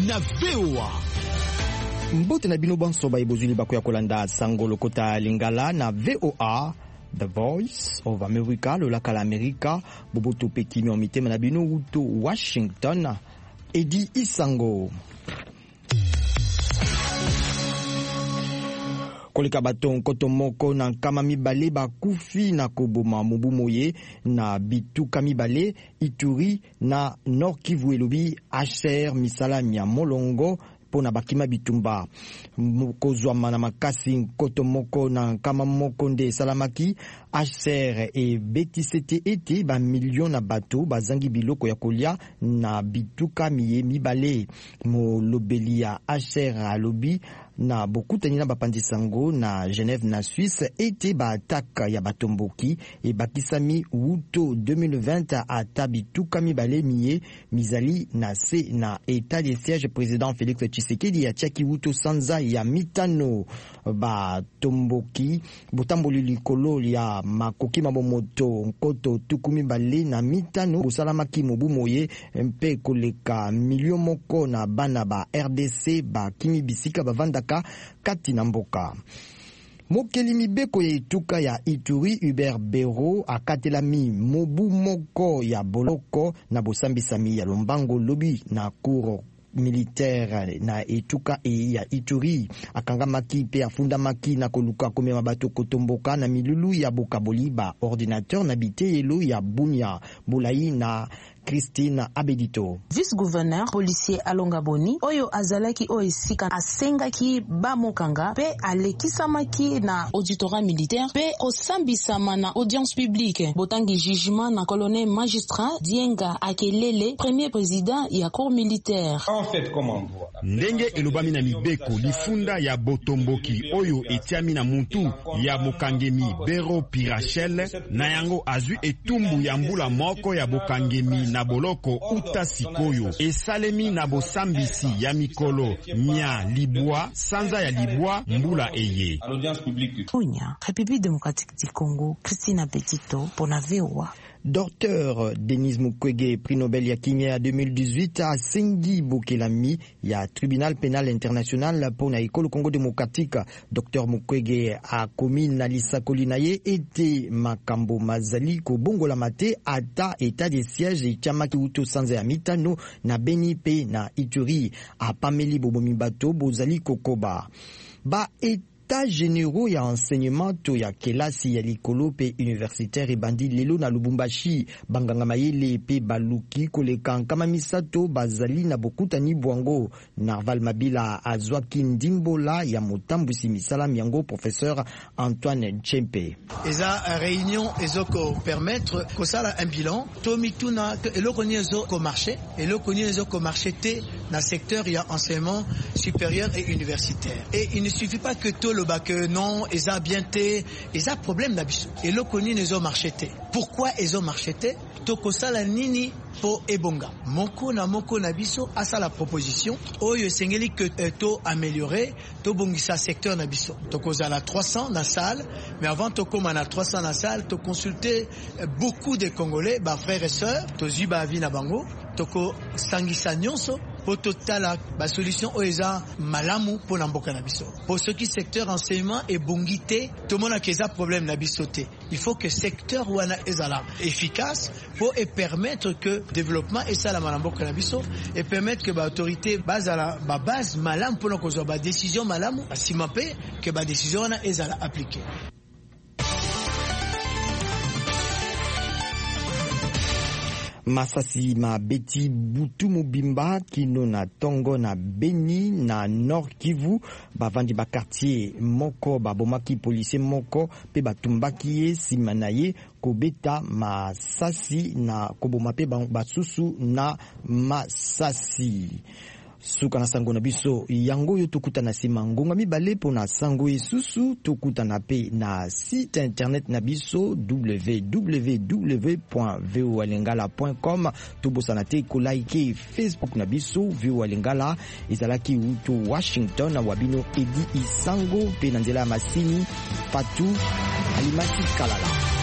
na VOA. Mbote na bino banso ba ibozuli bakoya kolanda sango lokota lingala na VOA, The Voice of America, lolaka la Amerika, boboto pekimi omitema na bino uto Washington, Edi Isango. Koleka baton koto moko na nkama mibale bakufi na koboma mobumoye na bituka mibale Ituri na Nord Kivu elobi HCR misala mia molongo pona bakima bitumba kozwama na makasi koto moko na nkama moko nde salamaki HCR e betisete ete ba million na bato bazangi biloko ya kolia na bituka miye mibale molobeli ya HCR alobi na bokutani na bapandi sango na Genève na Suisse ete ba attaque ya batomboki e bakisami wuto 2020 ata bituka mibale miye mizali na se na état de siège président Félix Tshisekedi ya tiaki wuto sanza ya mitano batomboki botamboli likolo ya makoki mabomoto nkoto tukumi bale na mitano bosalamaki mobumoye mpe koleka million moko na bana ba RDC bakimi bisika bavandaka kati na mboka. Mokeli mibeko ya ituka ya Ituri Hubert Bero akatelami mobu moko ya boloko na bosambisami ya lombango lobi na kuro militaire na etuka ya Ituri akangamaki pe afundamaki na koluka komema bato kotomboka na milulu ya bokaboli ba ordinateur na biteyelo ya Bunia Bulayi na Christine Abedito. Vice-gouverneur policier Alonga Boni oyo azalaki oesika asengaki bamokanga pe alekisamaki na auditorat militaire pe osambisama na audience publique botangi jugement na colonel magistrat Dienga Akelele premier président ya cour militaire. En fait, comment voit ndenge elobami na mibeko lifunda ya botomboki oyo etiami na muntu ya mokangemi Bero Pirachel na yango azwi etumbu ya mbula moko ya bokangemi na boloko uta sikoyo esalemi na bosambisi ya mikolo mia libwa sanza ya libwa mbula eye. Onya, République démocratique du Congo, Christine Abedito pour la VOA. Dr Denis Mukwege, prix Nobel ya kimia 2018 a sengi bokelami ya tribunal pénal international pour na ekolo Congo démocratique. Dr Mukwege a komi na lisakoli na ye ete makambo mazali ko bongola mate ata état de siège chamaki uto sanza ya mitano na Beni pe na Ituri a pameli bobomi bato bozali kokoba ba états généraux ya enseignement to ya kelasi ya likolo pe universitaire bandi lelo na Lubumbashi banganga mayele pe baluki koleka nkama misato bazali na bokutani bwango. Narval Mabila azwaki ndimbola ya motambusi misalam yango professeur Antoine Tchempe. Eza réunion ezoko permettre ko sala un bilan to mituna eloko nyezo ko marché te na secteur ya enseignement supérieur et universitaire. Et il ne suffit pas que to le bac non eza bien te eza problème na biso eloko nini ezo marché te. Pourquoi ezo marché te? To ko sala nini po ebonga moko na biso asa la proposition oyo sengeli que to améliorer to bongisa secteur na biso to kozala 300 na salle mais avant to koma na 300 na salle to consulter beaucoup de Congolais ba frères et sœurs to ziba avi na bango to ko sangisa nyonso po totala ba solution oeza malamu po na mboka na biso pour ce qui secteur enseignement et bongité to mona keza problème na biso te. Il faut que secteur wana ezala efficace pour et permettre que développement et ça la malambo kanabiso et permettre que ba autorité bazala ba base malam pour ko ba décision malamu asimapé que ba décision na ezala appliquée. Masasi mabeti butu mobimba kino na Tongo na Beni na Nord Kivu bavandi ba quartier moko babomaki policier moko pe batumbaki ye simana ye kobeta masasi na koboma pe basusu na masasi. Suka na sango na biso yango yo tokuta na sima ngonga mibale pona sango esusu tokuta na pe na site internet na biso www.voalingala.com tobosana te ko like Facebook na biso VOA Lingala ezalaki uto Washington na wabino Edi Isango pe na nzela ya masini Fatou Alimasi Kalala.